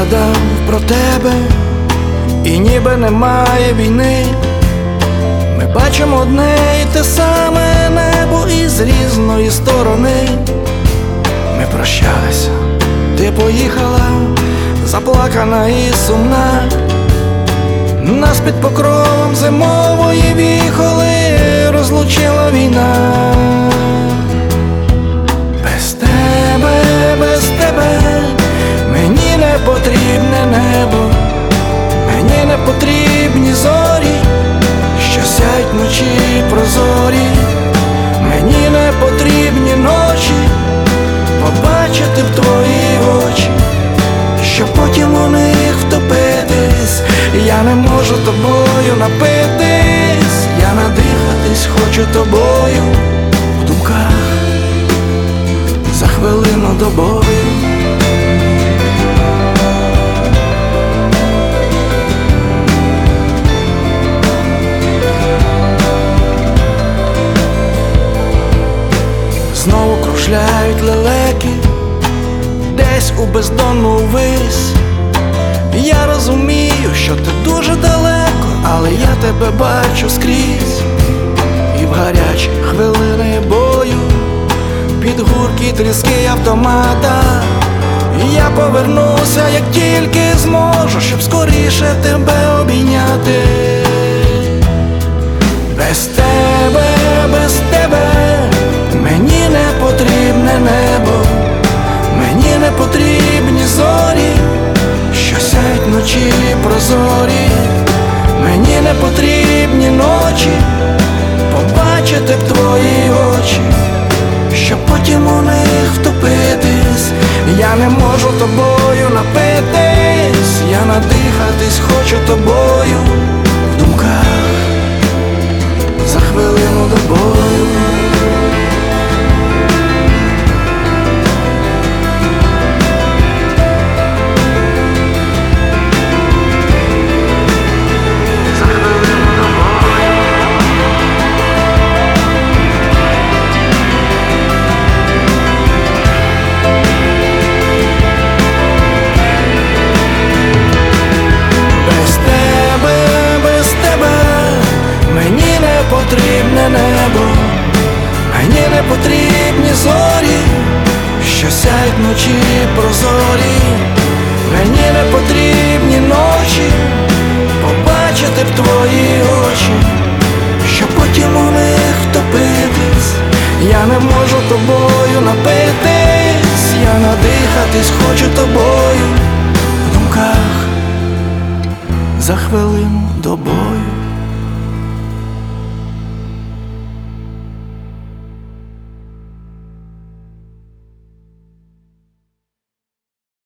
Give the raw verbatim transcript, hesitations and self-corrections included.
згадав про тебе, і ніби немає війни. Ми бачимо одне й те саме небо із різної сторони. Ми прощалися, ти поїхала, заплакана і сумна. Нас під покровом зимової віхоли розлучила війна. Без тебе, без тебе мені не потрібне небо, мені не потрібні зорі, що сяють вночі прозорі. Мені не потрібні ночі, побачити б твої очі, щоб потім у них втопитись. Я не можу тобою напитись, я надихатись хочу тобою в думках за хвилину до бою. Знову кружляють лелеки десь у бездонну вись. Я розумію, що ти дуже далеко, але я тебе бачу скрізь. І в гарячі хвилини бою, під гуркі тріски автомата, я повернуся, як тільки зможу, щоб скоріше тебе обійняти. Без тебе, без тебе мені не потрібне небо, мені не потрібні зорі, що сяють вночі прозорі. Мені не потрібні ночі, побачити б твої очі, щоб потім у них втопитись. Я не можу тобою напитись, я надихатись хочу тобою в думках за хвилину до бою. Потрібне небо, мені не потрібні зорі, що сяють вночі прозорі. Мені не потрібні ночі, побачити б твої очі, щоб потім у них втопитись. Я не можу тобою напитись, я надихатись хочу тобою в думках за хвилину до бою.